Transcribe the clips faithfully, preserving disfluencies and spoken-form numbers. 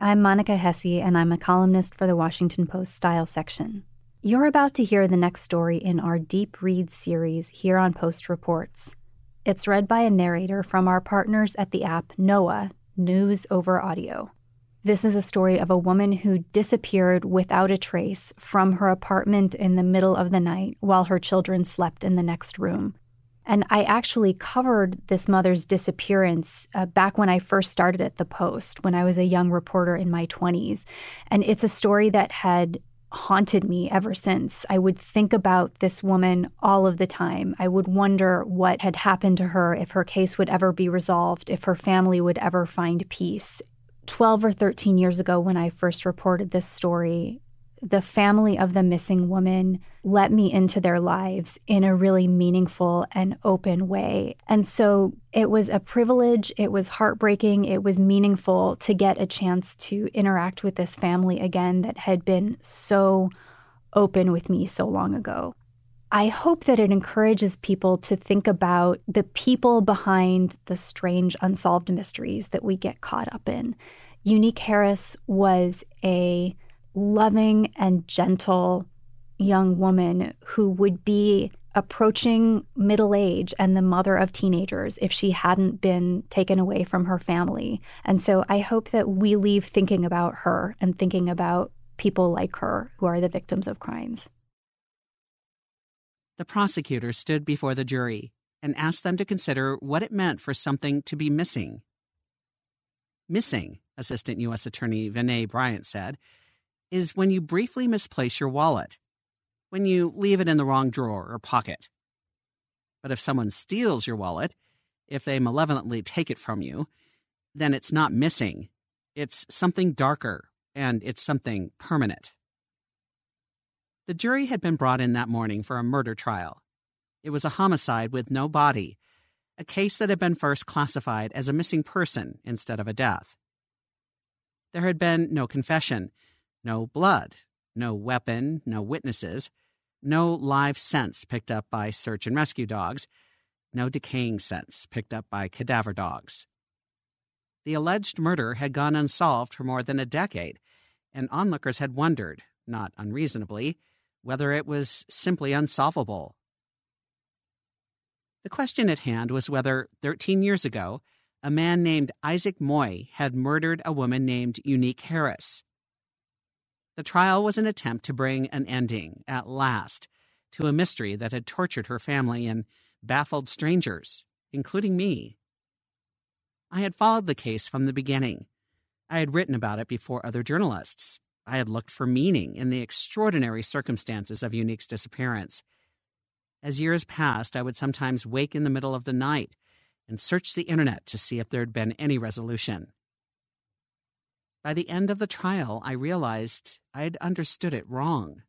I'm Monica Hesse, and I'm a columnist for the Washington Post Style section. You're about to hear the next story in our Deep Read series here on Post Reports. It's read by a narrator from our partners at the app Noah, News Over Audio. This is a story of a woman who disappeared without a trace from her apartment in the middle of the night while her children slept in the next room. And I actually covered this mother's disappearance uh, back when I first started at the Post, when I was a young reporter in my twenties. And it's a story that had haunted me ever since. I would think about this woman all of the time. I would wonder what had happened to her, if her case would ever be resolved, if her family would ever find peace. twelve or thirteen years ago, when I first reported this story, the family of the missing woman let me into their lives in a really meaningful and open way. And so it was a privilege, it was heartbreaking, it was meaningful to get a chance to interact with this family again that had been so open with me so long ago. I hope that it encourages people to think about the people behind the strange unsolved mysteries that we get caught up in. Unique Harris was a loving and gentle young woman who would be approaching middle age and the mother of teenagers if she hadn't been taken away from her family. And so I hope that we leave thinking about her and thinking about people like her who are the victims of crimes. The prosecutor stood before the jury and asked them to consider what it meant for something to be missing. Missing, Assistant U S Attorney Vinay Bryant said, is when you briefly misplace your wallet, when you leave it in the wrong drawer or pocket. But if someone steals your wallet, if they malevolently take it from you, then it's not missing. It's something darker, and it's something permanent. The jury had been brought in that morning for a murder trial. It was a homicide with no body, a case that had been first classified as a missing person instead of a death. There had been no confession, no blood, no weapon, no witnesses, no live scents picked up by search and rescue dogs, no decaying scents picked up by cadaver dogs. The alleged murder had gone unsolved for more than a decade, and onlookers had wondered, not unreasonably, whether it was simply unsolvable. The question at hand was whether, thirteen years ago, a man named Isaac Moy had murdered a woman named Unique Harris. The trial was an attempt to bring an ending, at last, to a mystery that had tortured her family and baffled strangers, including me. I had followed the case from the beginning. I had written about it before other journalists. I had looked for meaning in the extraordinary circumstances of Unique's disappearance. As years passed, I would sometimes wake in the middle of the night and search the internet to see if there had been any resolution. By the end of the trial, I realized I had understood it wrong.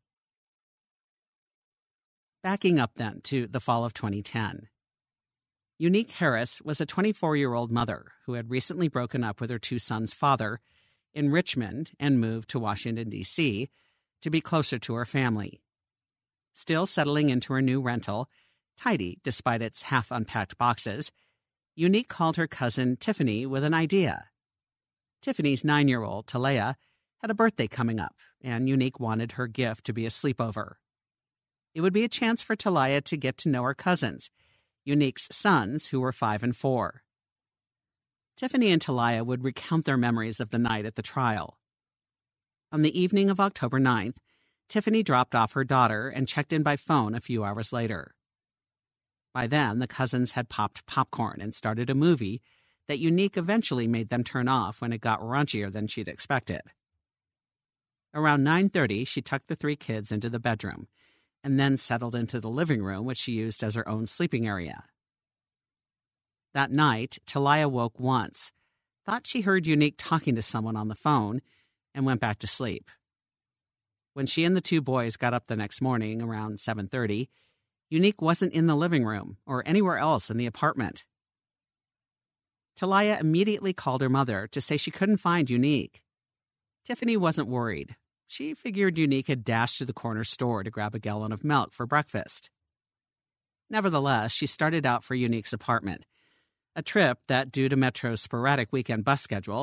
Backing up then to the fall of twenty ten. Unique Harris was a twenty-four-year-old mother who had recently broken up with her two sons' father in Richmond and moved to Washington, D C to be closer to her family. Still settling into her new rental, tidy despite its half-unpacked boxes, Unique called her cousin Tiffany with an idea. Tiffany's nine-year-old, Talaya, had a birthday coming up, and Unique wanted her gift to be a sleepover. It would be a chance for Talaya to get to know her cousins, Unique's sons, who were five and four. Tiffany and Talaya would recount their memories of the night at the trial. On the evening of October ninth, Tiffany dropped off her daughter and checked in by phone a few hours later. By then, the cousins had popped popcorn and started a movie that Unique eventually made them turn off when it got raunchier than she'd expected. Around nine thirty, she tucked the three kids into the bedroom and then settled into the living room, which she used as her own sleeping area. That night, Talaya woke once, thought she heard Unique talking to someone on the phone, and went back to sleep. When she and the two boys got up the next morning around seven thirty, Unique wasn't in the living room or anywhere else in the apartment. Talaya immediately called her mother to say she couldn't find Unique. Tiffany wasn't worried. She figured Unique had dashed to the corner store to grab a gallon of milk for breakfast. Nevertheless, she started out for Unique's apartment, a trip that, due to Metro's sporadic weekend bus schedule,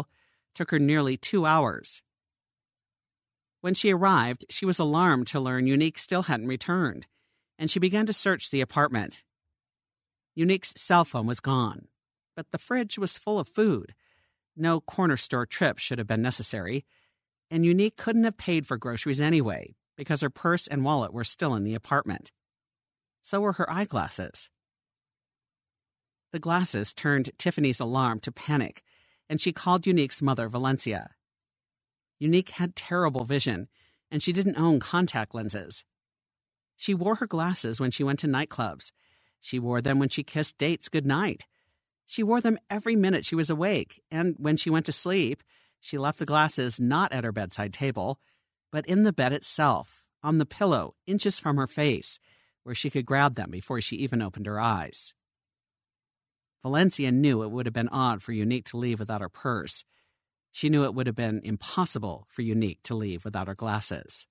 took her nearly two hours. When she arrived, she was alarmed to learn Unique still hadn't returned, and she began to search the apartment. Unique's cell phone was gone, but the fridge was full of food. No corner store trip should have been necessary, and Unique couldn't have paid for groceries anyway, because her purse and wallet were still in the apartment. So were her eyeglasses. The glasses turned Tiffany's alarm to panic, and she called Unique's mother, Valencia. Unique had terrible vision, and she didn't own contact lenses. She wore her glasses when she went to nightclubs. She wore them when she kissed dates goodnight. She wore them every minute she was awake, and when she went to sleep, she left the glasses not at her bedside table, but in the bed itself, on the pillow, inches from her face, where she could grab them before she even opened her eyes. Valencia knew it would have been odd for Unique to leave without her purse. She knew it would have been impossible for Unique to leave without her glasses.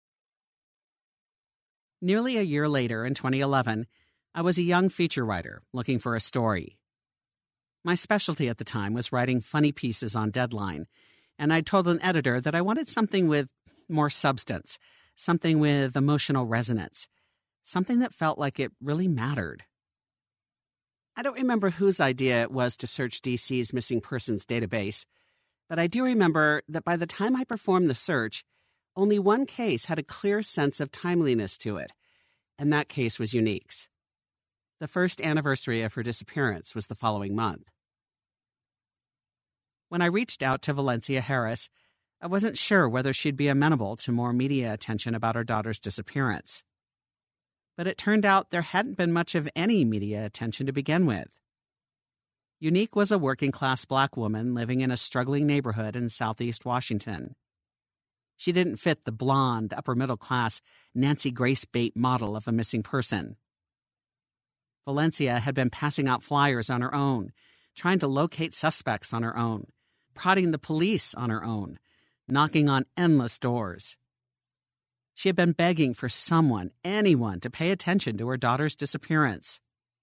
Nearly a year later, in twenty eleven, I was a young feature writer looking for a story. My specialty at the time was writing funny pieces on deadline, and I told an editor that I wanted something with more substance, something with emotional resonance, something that felt like it really mattered. I don't remember whose idea it was to search D C's missing persons database, but I do remember that by the time I performed the search, only one case had a clear sense of timeliness to it, and that case was Unique's. The first anniversary of her disappearance was the following month. When I reached out to Valencia Harris, I wasn't sure whether she'd be amenable to more media attention about her daughter's disappearance. But it turned out there hadn't been much of any media attention to begin with. Unique was a working-class black woman living in a struggling neighborhood in southeast Washington. She didn't fit the blonde, upper-middle-class Nancy Grace Bate model of a missing person. Valencia had been passing out flyers on her own, trying to locate suspects on her own, prodding the police on her own, knocking on endless doors. She had been begging for someone, anyone, to pay attention to her daughter's disappearance.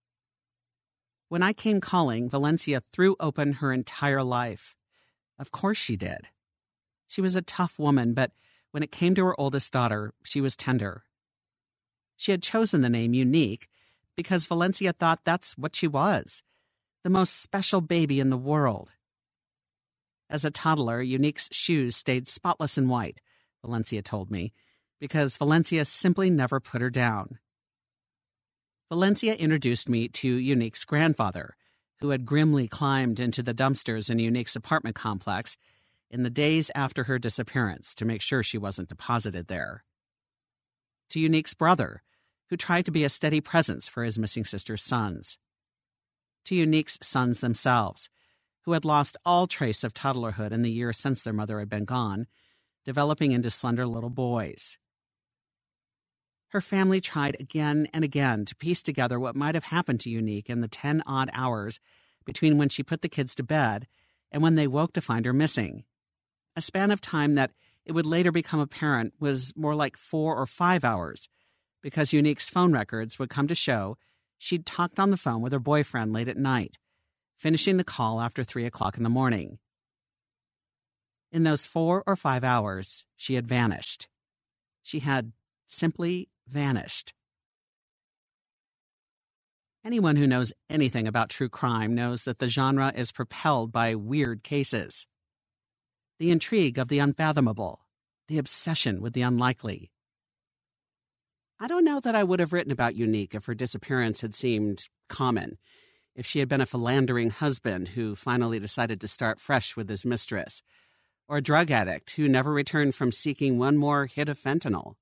When I came calling, Valencia threw open her entire life. Of course she did. She was a tough woman, but when it came to her oldest daughter, she was tender. She had chosen the name Unique because Valencia thought that's what she was, the most special baby in the world. As a toddler, Unique's shoes stayed spotless and white, Valencia told me, because Valencia simply never put her down. Valencia introduced me to Unique's grandfather, who had grimly climbed into the dumpsters in Unique's apartment complex in the days after her disappearance to make sure she wasn't deposited there. To Unique's brother, who tried to be a steady presence for his missing sister's sons. To Unique's sons themselves, who had lost all trace of toddlerhood in the years since their mother had been gone, developing into slender little boys. Her family tried again and again to piece together what might have happened to Unique in the ten odd hours between when she put the kids to bed and when they woke to find her missing, a span of time that it would later become apparent was more like four or five hours, because Unique's phone records would come to show she'd talked on the phone with her boyfriend late at night, finishing the call after three o'clock in the morning. In those four or five hours, she had vanished. She had simply vanished. Anyone who knows anything about true crime knows that the genre is propelled by weird cases. The intrigue of the unfathomable, the obsession with the unlikely. I don't know that I would have written about Unique if her disappearance had seemed common, if she had been a philandering husband who finally decided to start fresh with his mistress, or a drug addict who never returned from seeking one more hit of fentanyl.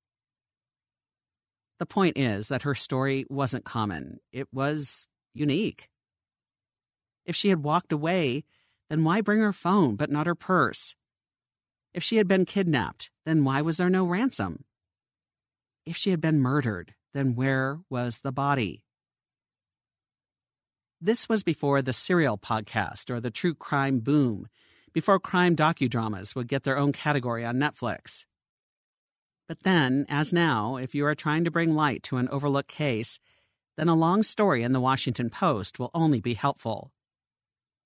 The point is that her story wasn't common. It was unique. If she had walked away, then why bring her phone but not her purse? If she had been kidnapped, then why was there no ransom? If she had been murdered, then where was the body? This was before the serial podcast or the true crime boom, before crime docudramas would get their own category on Netflix. But then, as now, if you are trying to bring light to an overlooked case, then a long story in the Washington Post will only be helpful.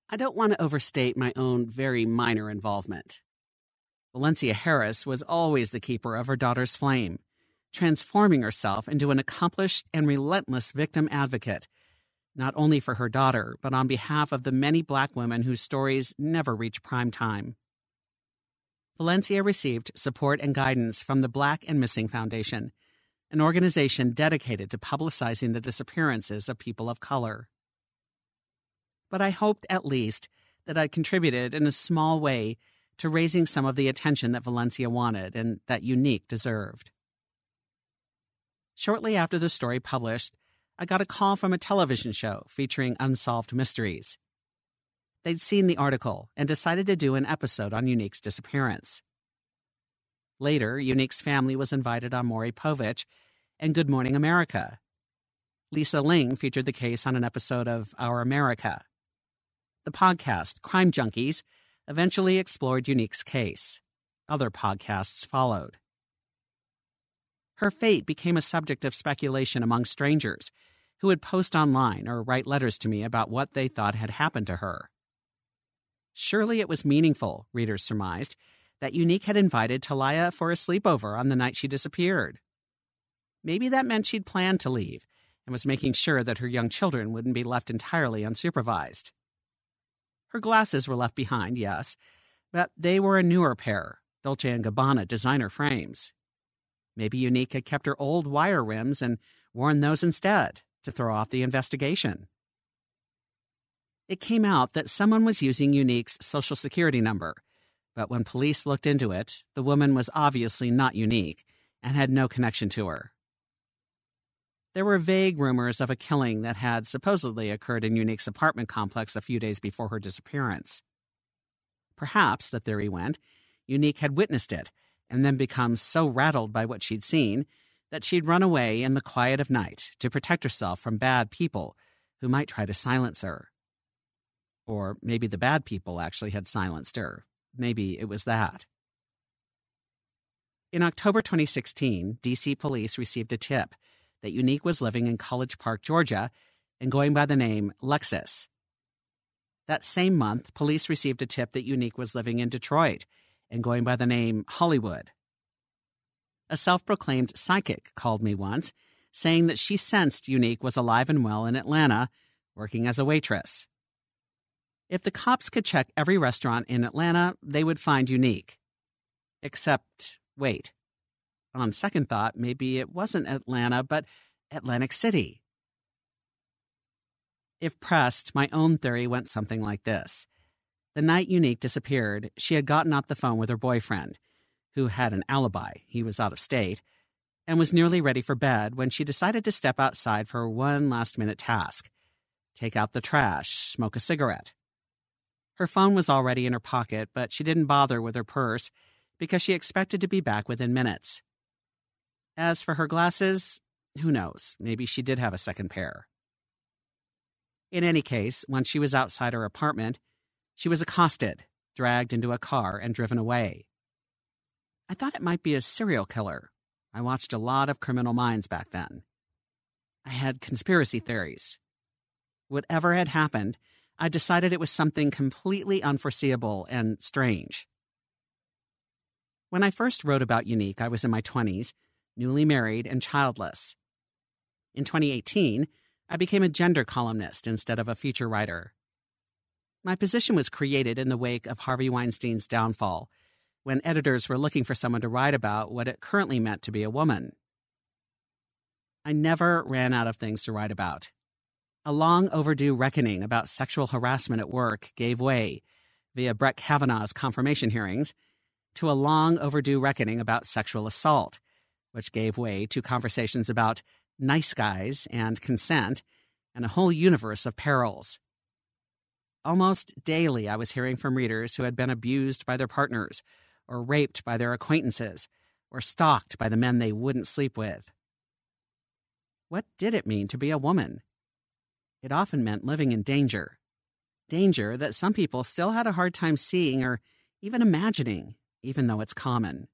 I don't want to overstate my own very minor involvement. Valencia Harris was always the keeper of her daughter's flame, transforming herself into an accomplished and relentless victim advocate, not only for her daughter, but on behalf of the many Black women whose stories never reach prime time. Valencia received support and guidance from the Black and Missing Foundation, an organization dedicated to publicizing the disappearances of people of color. But I hoped, at least, that I'd contributed in a small way to raising some of the attention that Valencia wanted and that Unique deserved. Shortly after the story published, I got a call from a television show featuring unsolved mysteries. They'd seen the article and decided to do an episode on Unique's disappearance. Later, Unique's family was invited on Maury Povich and Good Morning America. Lisa Ling featured the case on an episode of Our America. The podcast, Crime Junkies, eventually explored Unique's case. Other podcasts followed. Her fate became a subject of speculation among strangers who would post online or write letters to me about what they thought had happened to her. Surely it was meaningful, readers surmised, that Unique had invited Talia for a sleepover on the night she disappeared. Maybe that meant she'd planned to leave and was making sure that her young children wouldn't be left entirely unsupervised. Her glasses were left behind, yes, but they were a newer pair, Dolce and Gabbana designer frames. Maybe Unique had kept her old wire rims and worn those instead to throw off the investigation. It came out that someone was using Unique's Social Security number, but when police looked into it, the woman was obviously not Unique and had no connection to her. There were vague rumors of a killing that had supposedly occurred in Unique's apartment complex a few days before her disappearance. Perhaps, the theory went, Unique had witnessed it and then become so rattled by what she'd seen that she'd run away in the quiet of night to protect herself from bad people who might try to silence her. Or maybe the bad people actually had silenced her. Maybe it was that. In October twenty sixteen, D C police received a tip that Unique was living in College Park, Georgia, and going by the name Lexus. That same month, police received a tip that Unique was living in Detroit and going by the name Hollywood. A self-proclaimed psychic called me once, saying that she sensed Unique was alive and well in Atlanta, working as a waitress. If the cops could check every restaurant in Atlanta, they would find Unique. Except, wait. On second thought, maybe it wasn't Atlanta, but Atlantic City. If pressed, my own theory went something like this. The night Unique disappeared, she had gotten off the phone with her boyfriend, who had an alibi, he was out of state, and was nearly ready for bed when she decided to step outside for one last-minute task. Take out the trash, smoke a cigarette. Her phone was already in her pocket, but she didn't bother with her purse because she expected to be back within minutes. As for her glasses, who knows, maybe she did have a second pair. In any case, once she was outside her apartment, she was accosted, dragged into a car, and driven away. I thought it might be a serial killer. I watched a lot of Criminal Minds back then. I had conspiracy theories. Whatever had happened, I decided it was something completely unforeseeable and strange. When I first wrote about Unique, I was in my twenties, newly married and childless. In twenty eighteen, I became a gender columnist instead of a feature writer. My position was created in the wake of Harvey Weinstein's downfall, when editors were looking for someone to write about what it currently meant to be a woman. I never ran out of things to write about. A long overdue reckoning about sexual harassment at work gave way, via Brett Kavanaugh's confirmation hearings, to a long overdue reckoning about sexual assault, which gave way to conversations about nice guys and consent and a whole universe of perils. Almost daily I was hearing from readers who had been abused by their partners, or raped by their acquaintances, or stalked by the men they wouldn't sleep with. What did it mean to be a woman? It often meant living in danger. Danger that some people still had a hard time seeing or even imagining, even though it's common.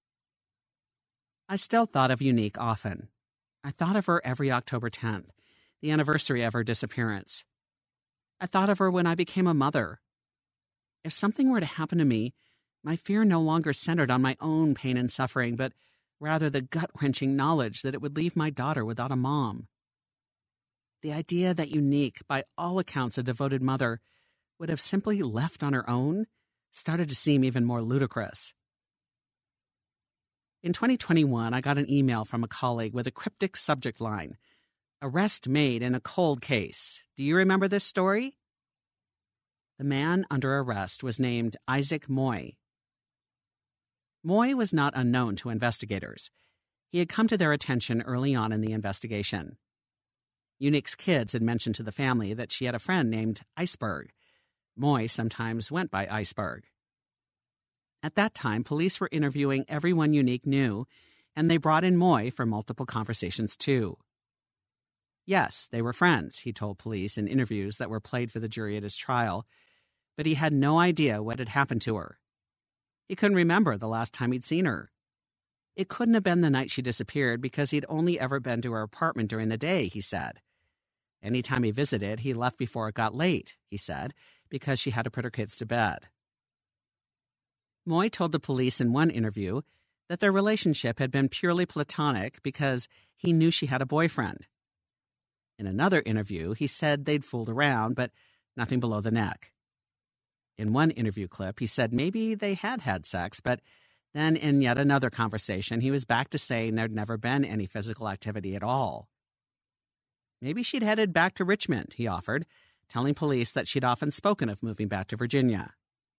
I still thought of Unique often. I thought of her every October tenth, the anniversary of her disappearance. I thought of her when I became a mother. If something were to happen to me, my fear no longer centered on my own pain and suffering, but rather the gut-wrenching knowledge that it would leave my daughter without a mom. The idea that Unique, by all accounts a devoted mother, would have simply left on her own started to seem even more ludicrous. In twenty twenty-one, I got an email from a colleague with a cryptic subject line, "Arrest made in a cold case. Do you remember this story?" The man under arrest was named Isaac Moy. Moy was not unknown to investigators. He had come to their attention early on in the investigation. Unique's kids had mentioned to the family that she had a friend named Iceberg. Moy sometimes went by Iceberg. At that time, police were interviewing everyone Unique knew, and they brought in Moy for multiple conversations too. Yes, they were friends, he told police in interviews that were played for the jury at his trial, but he had no idea what had happened to her. He couldn't remember the last time he'd seen her. It couldn't have been the night she disappeared because he'd only ever been to her apartment during the day, he said. Any time he visited, he left before it got late, he said, because she had to put her kids to bed. Moy told the police in one interview that their relationship had been purely platonic because he knew she had a boyfriend. In another interview, he said they'd fooled around, but nothing below the neck. In one interview clip, he said maybe they had had sex, but then in yet another conversation, he was back to saying there'd never been any physical activity at all. Maybe she'd headed back to Richmond, he offered, telling police that she'd often spoken of moving back to Virginia.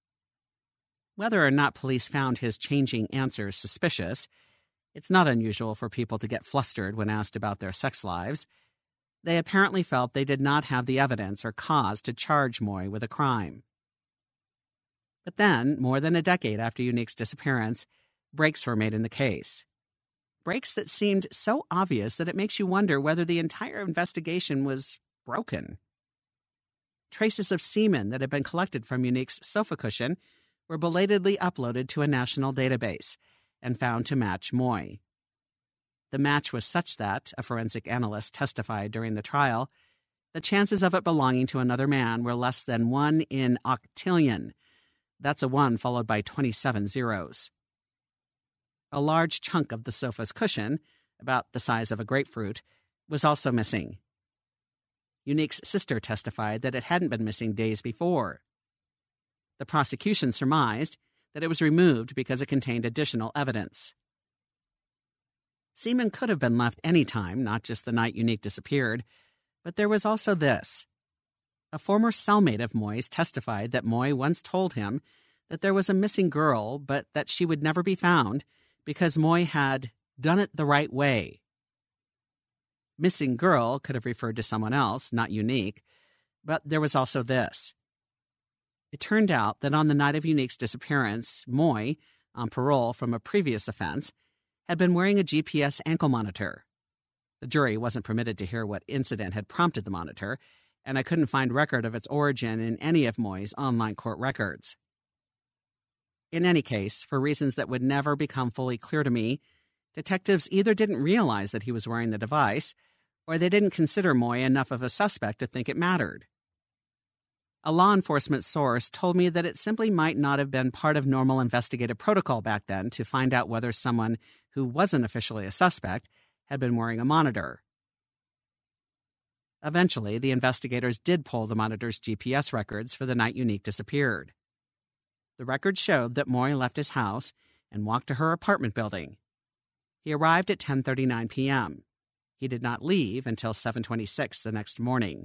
Whether or not police found his changing answers suspicious, it's not unusual for people to get flustered when asked about their sex lives. They apparently felt they did not have the evidence or cause to charge Moy with a crime. But then, more than a decade after Unique's disappearance, breaks were made in the case. Breaks that seemed so obvious that it makes you wonder whether the entire investigation was broken. Traces of semen that had been collected from Unique's sofa cushion were belatedly uploaded to a national database and found to match Moy. The match was such that, a forensic analyst testified during the trial, the chances of it belonging to another man were less than one in octillion. That's a one followed by twenty-seven zeros. A large chunk of the sofa's cushion, about the size of a grapefruit, was also missing. Unique's sister testified that it hadn't been missing days before. The prosecution surmised that it was removed because it contained additional evidence. Semen could have been left any time, not just the night Unique disappeared, but there was also this. A former cellmate of Moy's testified that Moy once told him that there was a missing girl, but that she would never be found because Moy had done it the right way. Missing girl could have referred to someone else, not Unique, but there was also this. It turned out that on the night of Unique's disappearance, Moy, on parole from a previous offense, had been wearing a G P S ankle monitor. The jury wasn't permitted to hear what incident had prompted the monitor, and I couldn't find record of its origin in any of Moy's online court records. In any case, for reasons that would never become fully clear to me, detectives either didn't realize that he was wearing the device, or they didn't consider Moy enough of a suspect to think it mattered. A law enforcement source told me that it simply might not have been part of normal investigative protocol back then to find out whether someone who wasn't officially a suspect had been wearing a monitor. Eventually, the investigators did pull the monitor's G P S records for the night Unique disappeared. The records showed that Moy left his house and walked to her apartment building. He arrived at ten thirty-nine p.m. He did not leave until seven twenty-six the next morning.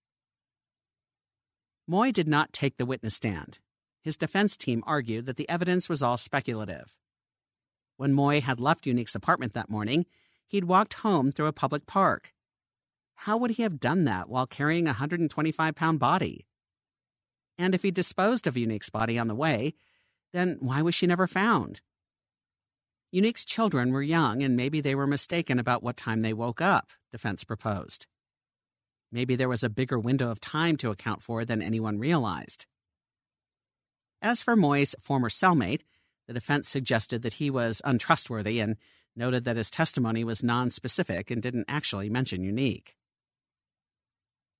Moy did not take the witness stand. His defense team argued that the evidence was all speculative. When Moy had left Unique's apartment that morning, he'd walked home through a public park. How would he have done that while carrying a one hundred twenty-five pound body? And if he disposed of Unique's body on the way, then why was she never found? Unique's children were young, and maybe they were mistaken about what time they woke up, defense proposed. Maybe there was a bigger window of time to account for than anyone realized. As for Moy's former cellmate, the defense suggested that he was untrustworthy and noted that his testimony was nonspecific and didn't actually mention Unique.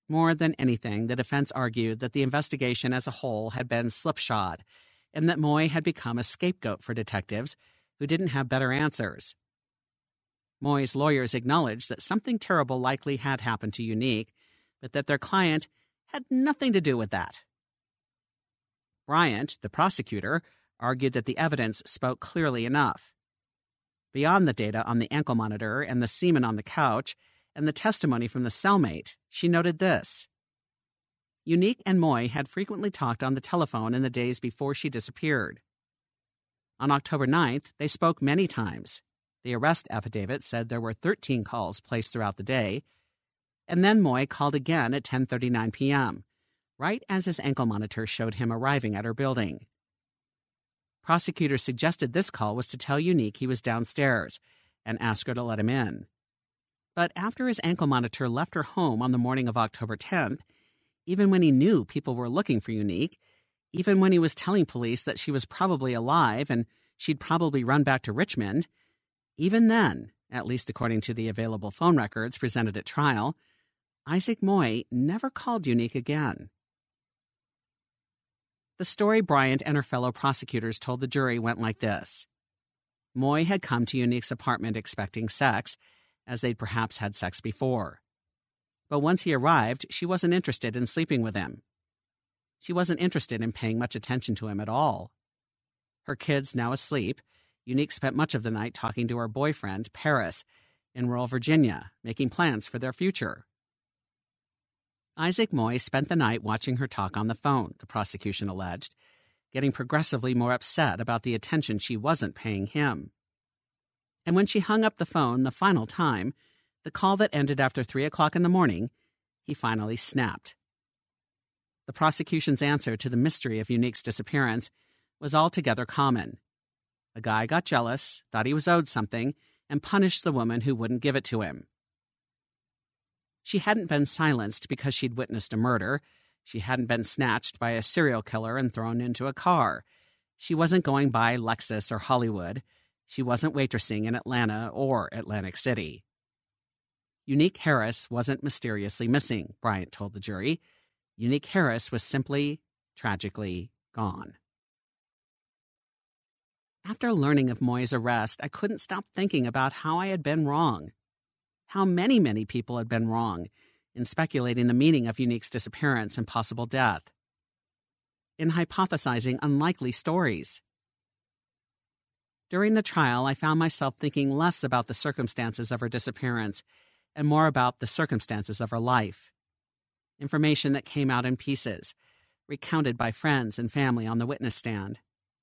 More than anything, the defense argued that the investigation as a whole had been slipshod and that Moy had become a scapegoat for detectives who didn't have better answers. Moy's lawyers acknowledged that something terrible likely had happened to Unique, but that their client had nothing to do with that. Bryant, the prosecutor, argued that the evidence spoke clearly enough. Beyond the data on the ankle monitor and the semen on the couch and the testimony from the cellmate, she noted this. Unique and Moy had frequently talked on the telephone in the days before she disappeared. On October ninth, they spoke many times. The arrest affidavit said there were thirteen calls placed throughout the day, and then Moy called again at ten thirty-nine p.m., right as his ankle monitor showed him arriving at her building. Prosecutors suggested this call was to tell Unique he was downstairs and ask her to let him in. But after his ankle monitor left her home on the morning of October tenth, even when he knew people were looking for Unique, even when he was telling police that she was probably alive and she'd probably run back to Richmond, even then, at least according to the available phone records presented at trial, Isaac Moy never called Unique again. The story Bryant and her fellow prosecutors told the jury went like this. Moy had come to Unique's apartment expecting sex, as they'd perhaps had sex before. But once he arrived, she wasn't interested in sleeping with him. She wasn't interested in paying much attention to him at all. Her kids now asleep, Unique spent much of the night talking to her boyfriend, Paris, in rural Virginia, making plans for their future. Isaac Moy spent the night watching her talk on the phone, the prosecution alleged, getting progressively more upset about the attention she wasn't paying him. And when she hung up the phone the final time, the call that ended after three o'clock in the morning, he finally snapped. The prosecution's answer to the mystery of Unique's disappearance was altogether common. A guy got jealous, thought he was owed something, and punished the woman who wouldn't give it to him. She hadn't been silenced because she'd witnessed a murder. She hadn't been snatched by a serial killer and thrown into a car. She wasn't going by Lexus or Hollywood. She wasn't waitressing in Atlanta or Atlantic City. Unique Harris wasn't mysteriously missing, Bryant told the jury. Unique Harris was simply, tragically, gone. After learning of Moy's arrest, I couldn't stop thinking about how I had been wrong. How many, many people had been wrong in speculating the meaning of Unique's disappearance and possible death, in hypothesizing unlikely stories. During the trial, I found myself thinking less about the circumstances of her disappearance and more about the circumstances of her life. Information that came out in pieces, recounted by friends and family on the witness stand.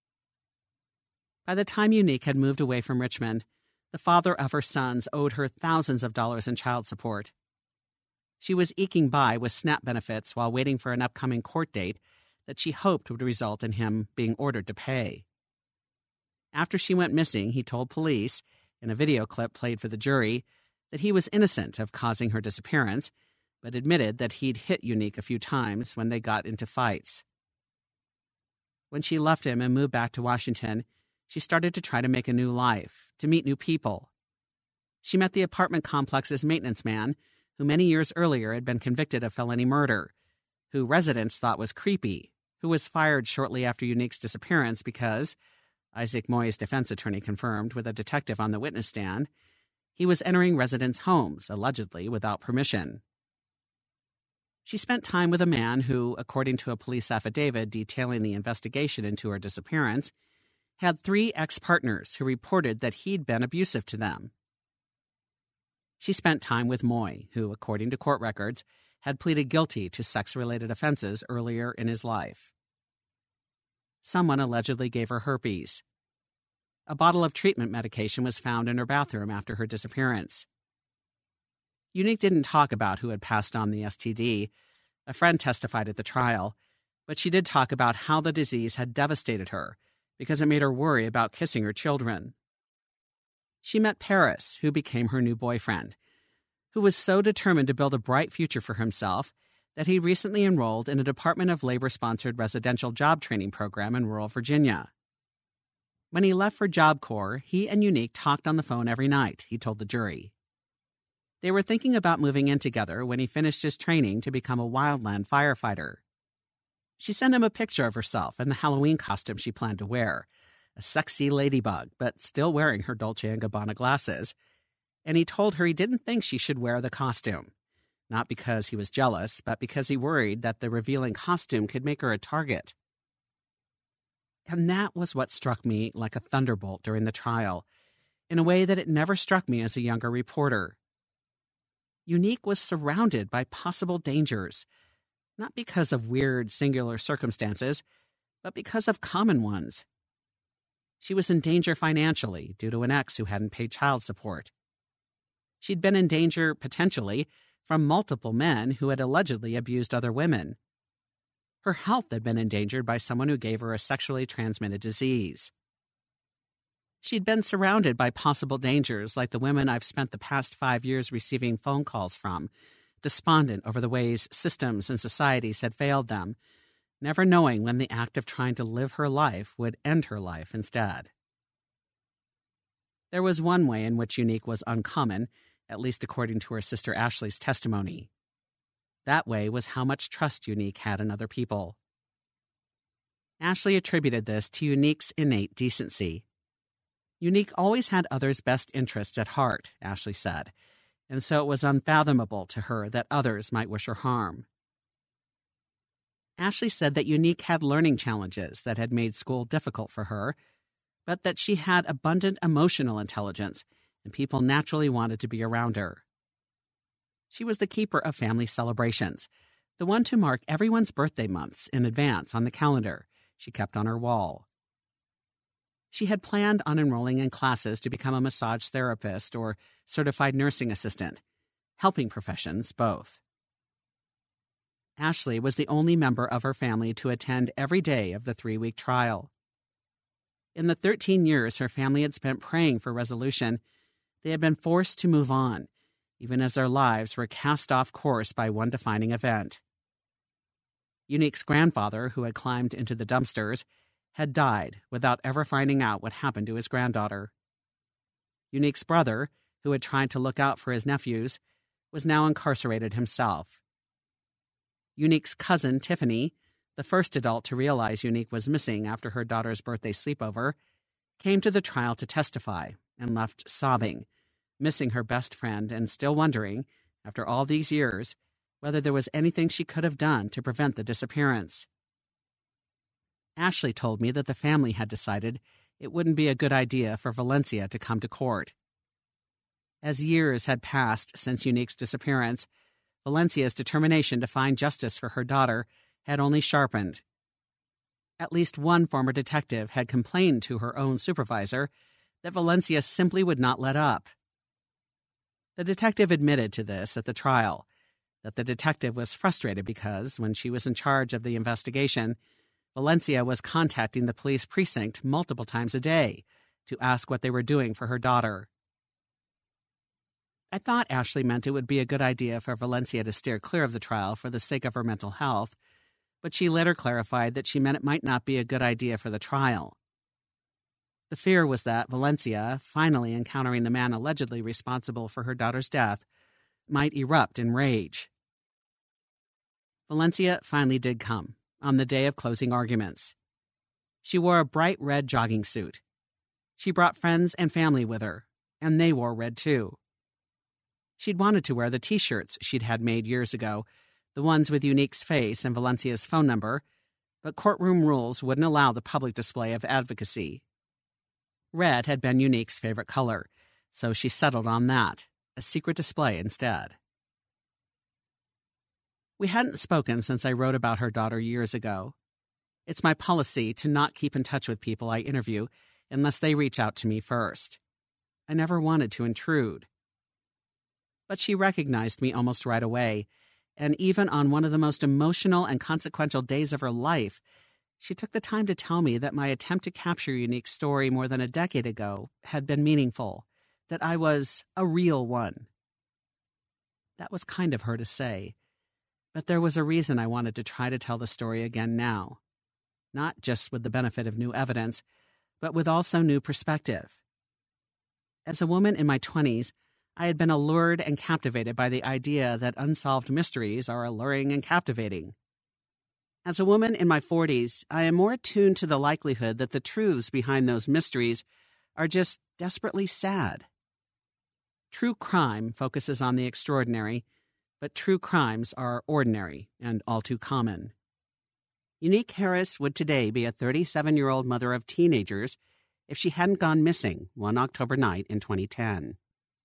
By the time Unique had moved away from Richmond, the father of her sons owed her thousands of dollars in child support. She was eking by with SNAP benefits while waiting for an upcoming court date that she hoped would result in him being ordered to pay. After she went missing, he told police, in a video clip played for the jury, that he was innocent of causing her disappearance, but admitted that he'd hit Unique a few times when they got into fights. When she left him and moved back to Washington, she started to try to make a new life, to meet new people. She met the apartment complex's maintenance man, who many years earlier had been convicted of felony murder, who residents thought was creepy, who was fired shortly after Unique's disappearance because, Isaac Moy's defense attorney confirmed with a detective on the witness stand, he was entering residents' homes, allegedly without permission. She spent time with a man who, according to a police affidavit detailing the investigation into her disappearance, had three ex-partners who reported that he'd been abusive to them. She spent time with Moy, who, according to court records, had pleaded guilty to sex-related offenses earlier in his life. Someone allegedly gave her herpes. A bottle of treatment medication was found in her bathroom after her disappearance. Unique didn't talk about who had passed on the S T D. A friend testified at the trial, but she did talk about how the disease had devastated her because it made her worry about kissing her children. She met Paris, who became her new boyfriend, who was so determined to build a bright future for himself that he recently enrolled in a Department of Labor-sponsored residential job training program in rural Virginia. When he left for Job Corps, he and Unique talked on the phone every night, he told the jury. They were thinking about moving in together when he finished his training to become a wildland firefighter. She sent him a picture of herself in the Halloween costume she planned to wear, a sexy ladybug, but still wearing her Dolce and Gabbana glasses, and he told her he didn't think she should wear the costume, not because he was jealous, but because he worried that the revealing costume could make her a target. And that was what struck me like a thunderbolt during the trial, in a way that it never struck me as a younger reporter. Unique was surrounded by possible dangers, not because of weird, singular circumstances, but because of common ones. She was in danger financially due to an ex who hadn't paid child support. She'd been in danger, potentially, from multiple men who had allegedly abused other women. Her health had been endangered by someone who gave her a sexually transmitted disease. She'd been surrounded by possible dangers like the women I've spent the past five years receiving phone calls from, despondent over the ways systems and societies had failed them, never knowing when the act of trying to live her life would end her life instead. There was one way in which Unique was uncommon, at least according to her sister Ashley's testimony. That way was how much trust Unique had in other people. Ashley attributed this to Unique's innate decency. Unique always had others' best interests at heart, Ashley said, and so it was unfathomable to her that others might wish her harm. Ashley said that Unique had learning challenges that had made school difficult for her, but that she had abundant emotional intelligence, and people naturally wanted to be around her. She was the keeper of family celebrations, the one to mark everyone's birthday months in advance on the calendar she kept on her wall. She had planned on enrolling in classes to become a massage therapist or certified nursing assistant, helping professions both. Ashley was the only member of her family to attend every day of the three-week trial. In the thirteen years her family had spent praying for resolution, they had been forced to move on, even as their lives were cast off course by one defining event. Unique's grandfather, who had climbed into the dumpsters, had died without ever finding out what happened to his granddaughter. Unique's brother, who had tried to look out for his nephews, was now incarcerated himself. Unique's cousin, Tiffany, the first adult to realize Unique was missing after her daughter's birthday sleepover, came to the trial to testify and left sobbing, missing her best friend and still wondering, after all these years, whether there was anything she could have done to prevent the disappearance. Ashley told me that the family had decided it wouldn't be a good idea for Valencia to come to court. As years had passed since Unique's disappearance, Valencia's determination to find justice for her daughter had only sharpened. At least one former detective had complained to her own supervisor that Valencia simply would not let up. The detective admitted to this at the trial, that the detective was frustrated because, when she was in charge of the investigation, Valencia was contacting the police precinct multiple times a day to ask what they were doing for her daughter. I thought Ashley meant it would be a good idea for Valencia to steer clear of the trial for the sake of her mental health, but she later clarified that she meant it might not be a good idea for the trial. The fear was that Valencia, finally encountering the man allegedly responsible for her daughter's death, might erupt in rage. Valencia finally did come, on the day of closing arguments. She wore a bright red jogging suit. She brought friends and family with her, and they wore red too. She'd wanted to wear the T-shirts she'd had made years ago, the ones with Unique's face and Valencia's phone number, but courtroom rules wouldn't allow the public display of advocacy. Red had been Unique's favorite color, so she settled on that, a secret display instead. We hadn't spoken since I wrote about her daughter years ago. It's my policy to not keep in touch with people I interview unless they reach out to me first. I never wanted to intrude. But she recognized me almost right away, and even on one of the most emotional and consequential days of her life, she took the time to tell me that my attempt to capture Unique's story more than a decade ago had been meaningful, that I was a real one. That was kind of her to say. But there was a reason I wanted to try to tell the story again now. Not just with the benefit of new evidence, but with also new perspective. As a woman in my twenties, I had been allured and captivated by the idea that unsolved mysteries are alluring and captivating. As a woman in my forties, I am more attuned to the likelihood that the truths behind those mysteries are just desperately sad. True crime focuses on the extraordinary, but true crimes are ordinary and all too common. Unique Harris would today be a thirty-seven-year-old mother of teenagers if she hadn't gone missing one October night in twenty ten.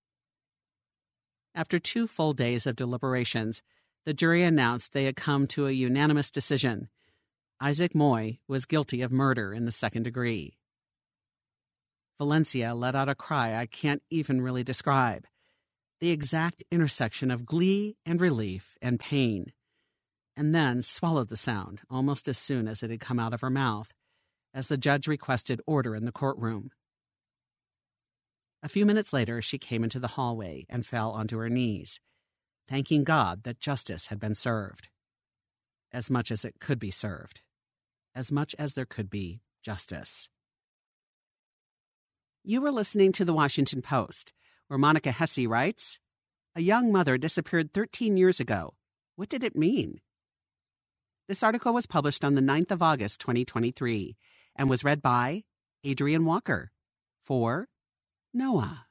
After two full days of deliberations, the jury announced they had come to a unanimous decision. Isaac Moy was guilty of murder in the second degree. Valencia let out a cry I can't even really describe, the exact intersection of glee and relief and pain, and then swallowed the sound almost as soon as it had come out of her mouth, as the judge requested order in the courtroom. A few minutes later, she came into the hallway and fell onto her knees, thanking God that justice had been served. As much as it could be served. As much as there could be justice. You were listening to The Washington Post, where Monica Hesse writes, "A young mother disappeared thirteen years ago. What did it mean?" This article was published on the ninth of August, twenty twenty-three, and was read by Adrienne Walker for Noah.